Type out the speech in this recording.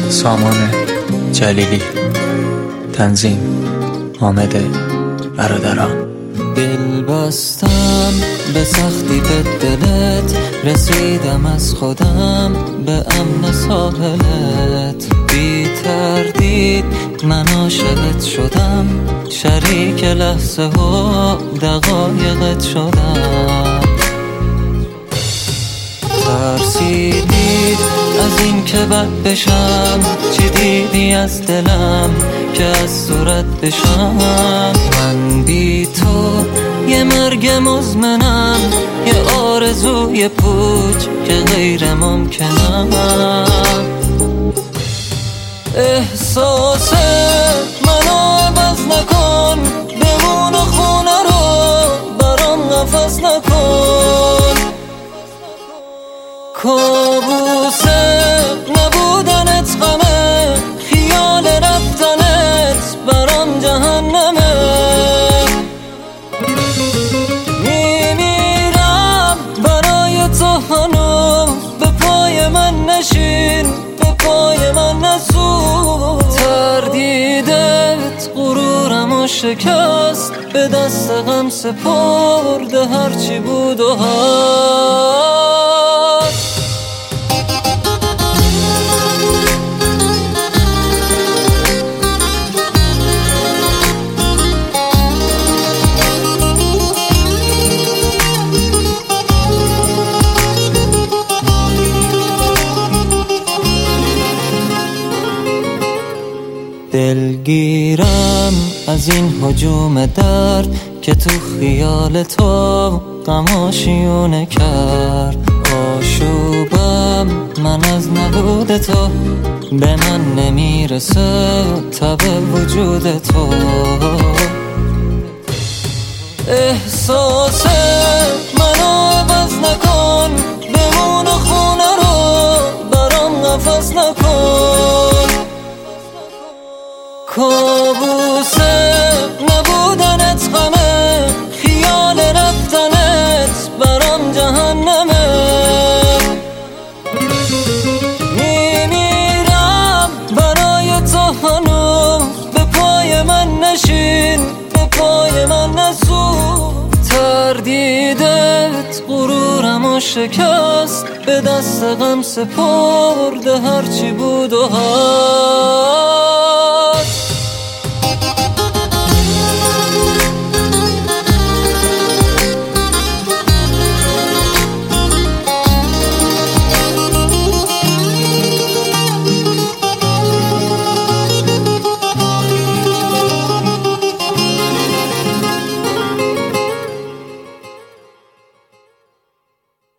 سامان جلیلی، تنظیم حامد برادران. دل بستم به سختی به دلت، رسیدم از خودم به امن ساحلت. بی تردید من عاشقت شدم، شریک لحظه و دقایقت شدم. ترسیدید از این که بد بشم، چی دیدی از دلم که از صورت بشم؟ من بی تو یه مرگ مزمنم، یه آرزوی پوچ که غیر ممکنم. احساس منو عوض نکن، بمون و خونه رو برام نفس نکن. کابوس نبودنت غمه، خیال رفتنت برام جهنمه. میمیرم برای تو هنوز، به پای من نشین، به پای من نسوز. تردیدت غرورمو شکست، به دست غم سپرده هرچی بود و هست. دلگیرم از این هجوم درد که تو خیال تو غماشیونه کرد. آشوبم من از نبود تو، به من نمیرسه تب وجود تو. احساس منو عوض نکن، بمون و خونه رو برام نفس نکن. کابوس نبودنت غمه، خیال رفتنت برام جهنمه. میمیرم برای تو هنوز، به پای من نشین، به پای من نسوز. تردیدت غرورمو شکست، به دست غم سپرده هرچی بود و هست.